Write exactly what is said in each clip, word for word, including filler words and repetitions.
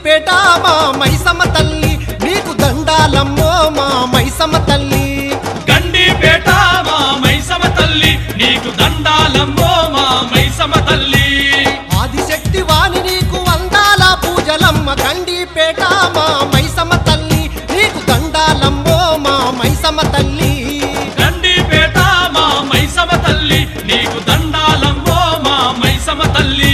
గండిపేట మా మైసమ్మ తల్లి నీకు దండాలమ్మో మా మైసమ్మ తల్లి గండిపేట మా మైసమ్మ తల్లి నీకు దండాలమ్మో మా మైసమ్మ తల్లి ఆదిశక్తి వాణి నీకు వందాల పూజలమ్మ గండిపేట మా మైసమ్మ తల్లి నీకు దండాలమ్మో మా మైసమ్మ తల్లి గండిపేట మా మైసమ్మ తల్లి నీకు దండాలమ్మో మా మైసమ్మ తల్లి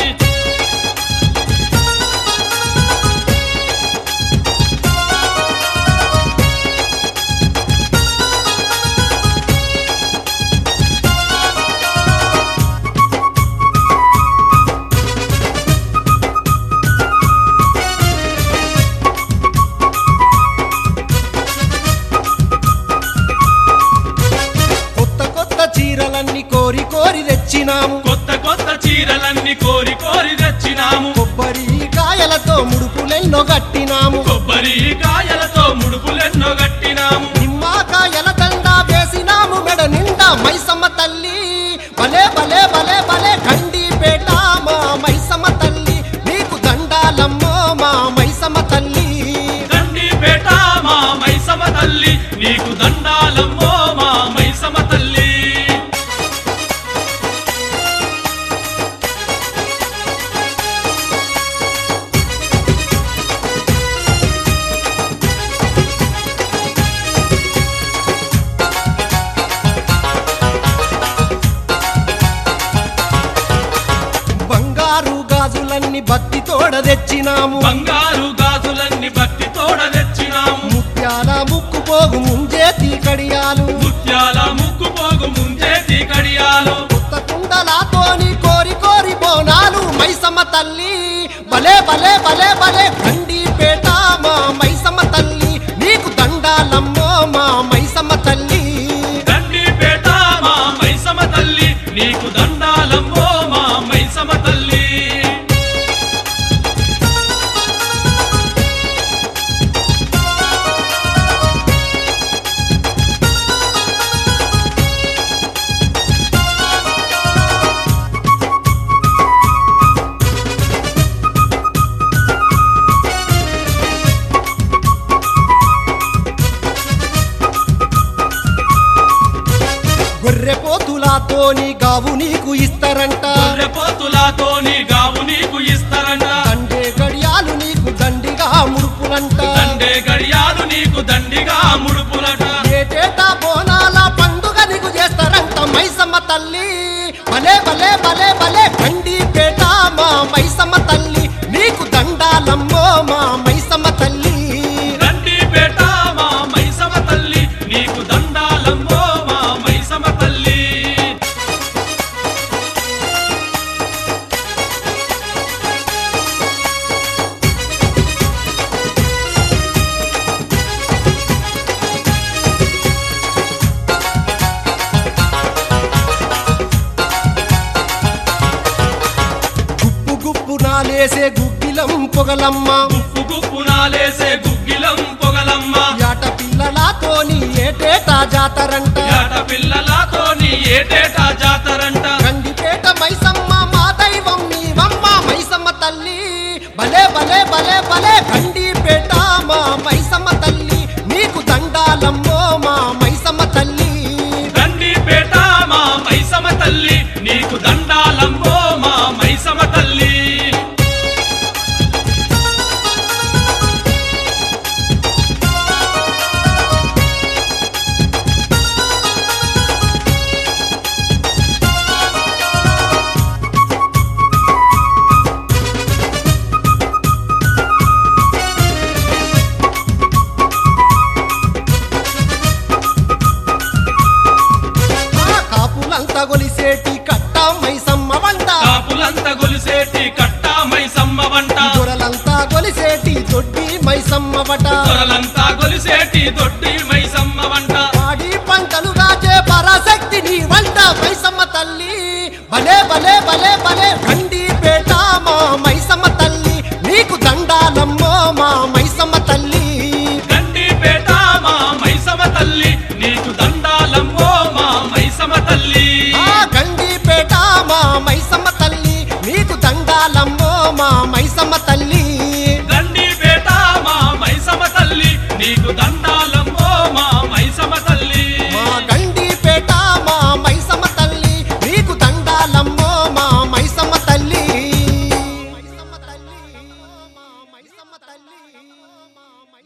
చీరలన్నీ కోరి కోరి తెచ్చినాము కొత్త కొత్త చీరలన్నీ కోరి కోరి తెచ్చినాము కొబ్బరి కాయలతో ముడుపులెన్నో గట్టినాము కొబ్బరి కాయలతో ముడుపులెన్నో గట్టినాము నిమ్మకాయల దండ వేసినాము మెడ నిండా మైసమ్మ తల్లి భలే భలే భలే భలే గండిపేట మా మైసమ్మ తల్లి నీకు దండాలమ్మో మా మైసమ్మ తల్లి గండిపేట మా మైసమ్మ తల్లి నీకు దండాలమ్మో మా మైసమ్మ తల్లి బంగారు గాజులన్నీ భక్తి తోడ తెచ్చినాము బంగారు గాజులన్నీ భక్తి తోడ తెచ్చినాము ముత్యాల ముక్కు పోగు ముంజేతి కడియాలు ముత్యాల ముక్కు పోగు ముంజేతి కడియాలు కొత్త కుండలాతోని కోరి కోరి బోనాలు మైసమ్మ తల్లి భలే భలే భలే భలే గండిపేట మా మైసమ్మ తల్లి నీకు దండాలమ్మో మా మైసమ్మ తల్లి గండిపేట మా మైసమ్మ తల్లి నీకు దండాలమ్మో మా మైసమ్మ తల్లి గొర్రె పోతులాతోని గావు నీకు ఇస్తారంట గొర్రెపోతులతోని గావు నీకు ఇస్తారంట దండే గడియాలు నీకు దండిగా ముడుపులంట దండే గడియాలు నీకు దండిగా ముడుపులట ఏటేటా బోనాల పండుగ నీకు చేస్తారంట మైసమ్మ తల్లి భలే భలే భలే భలే గండిపేట మా మైసమ్మ తల్లి నీకు దండాలమ్మో మా మైసమ్మ తల్లి గండిపేట మా మైసమ్మ తల్లి నీకు దండాలమ్మో మా మైసమ్మ తల్లి గుప్పు గుప్పు నాలేసే గుగ్గిలం పొగలమ్మ గుప్పు గుప్పు నాలేసే గుగ్గిలం పొగలమ్మ యాట పిల్లలతోని ఏటేటా జాతరంట ఏట పిల్లలతోని ఏటేటా జాతరంట గండిపేట మైసమ్మ మా దైవం నీవమ్మ మైసమ్మ తల్లి భలే భలే భలే భలే గండిపేట మా మైసమ్మ తల్లి నీకు దండాలమ్మో మా మైసమ్మ తల్లి గండిపేట మా మైసమ్మ తల్లి నీకు దండాలమ్మో మా మైసమ్మ తల్లి ఆ కాపులంతా గొలిసేటి కట్ట మైసమ్మ వంట కాపులంతా గొలిసేటి కట్ట మైసమ్మ వంట దొరలంతా గొలిసేటి దొడ్డి మైసమ్మ వట దొరలంతా గొలిసేటి దొడ్డి మైసమ్మ వంట పాడి పంటలు రాజే పరాశక్తి నీ వంట మైసమ్మ తల్లి భలే భలే భలే